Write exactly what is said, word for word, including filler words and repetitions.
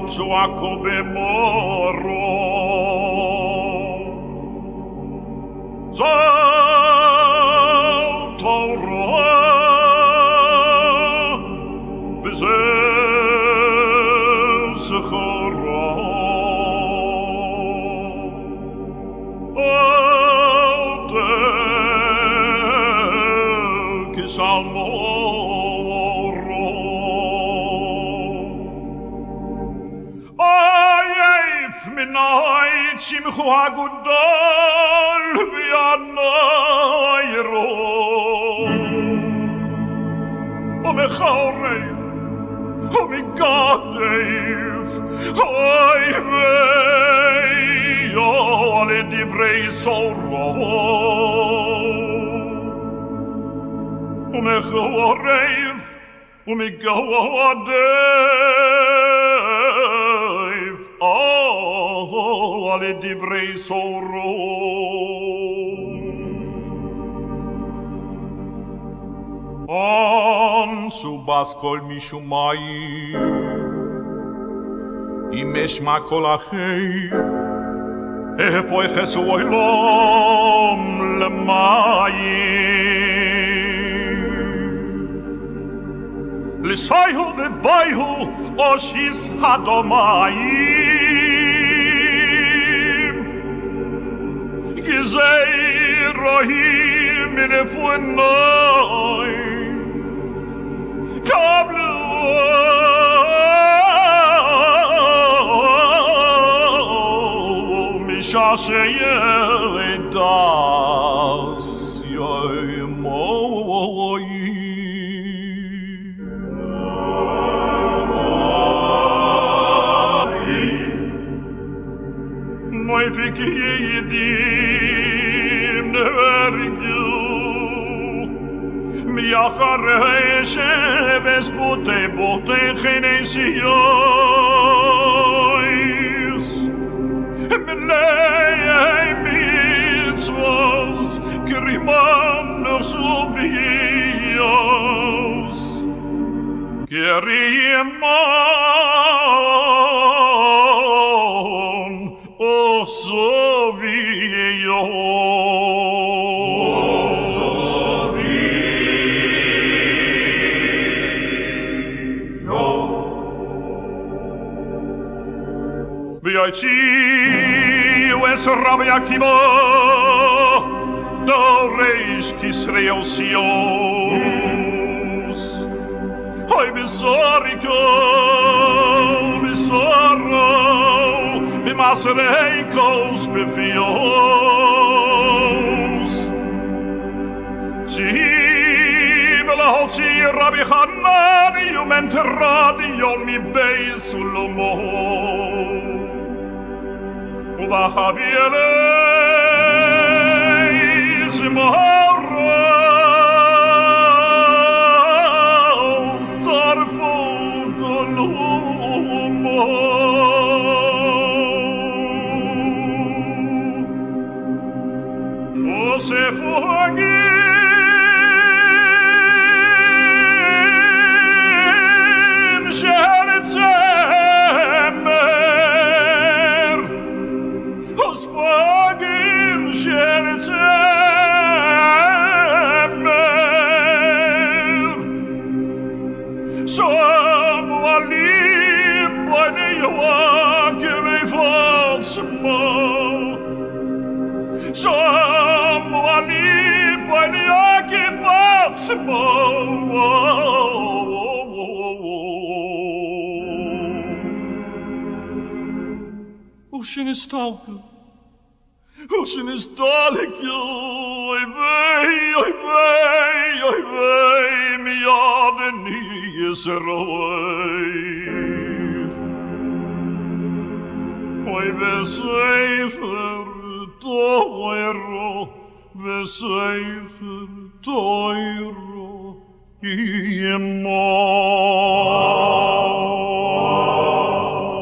צועקו במורו זו תורו וזה זכרו אל תכסלמו Minait simchu hagudol v'yanayro Omechorev, omegadev Oy vey, ole divrei soro Omechorev, omegadev Oh, ale divrei soro Om subas kol mishumai Imeshma kol achei Efo echesu oilom lemayim L'soihu v'voihu oshis hadomayim Gizei rohim minefunoi Kablu mishasheyedas yoimoyim Moi piki yidim nevergyu Mi acharei sheves bote bote chinesiois Menei mitzvos Kerimam nersubios Kerimam Osovio Osovio V'yotzi es Rabbi Akiva Doreish Kisrei Osios Hoy v'soriko v'soro B'masereikos b'fios Tziv l'hotzi Rabbi Hanani Umenteradi Yomi Beis Ulomo Uvachavi elei zimoro Sarfo golumo Osefo hagim sheretzemer Osfagim sheretzemer Som alim b'nei Yoakim eifotzmo Som alim b'nei Yoakim eifotzmo Ocean is stalker Ocean is dalek Oy vey, oy vey, oy vey Miyad ni Yisroel Oy v'sefer toiro V'sefer toiro Yemo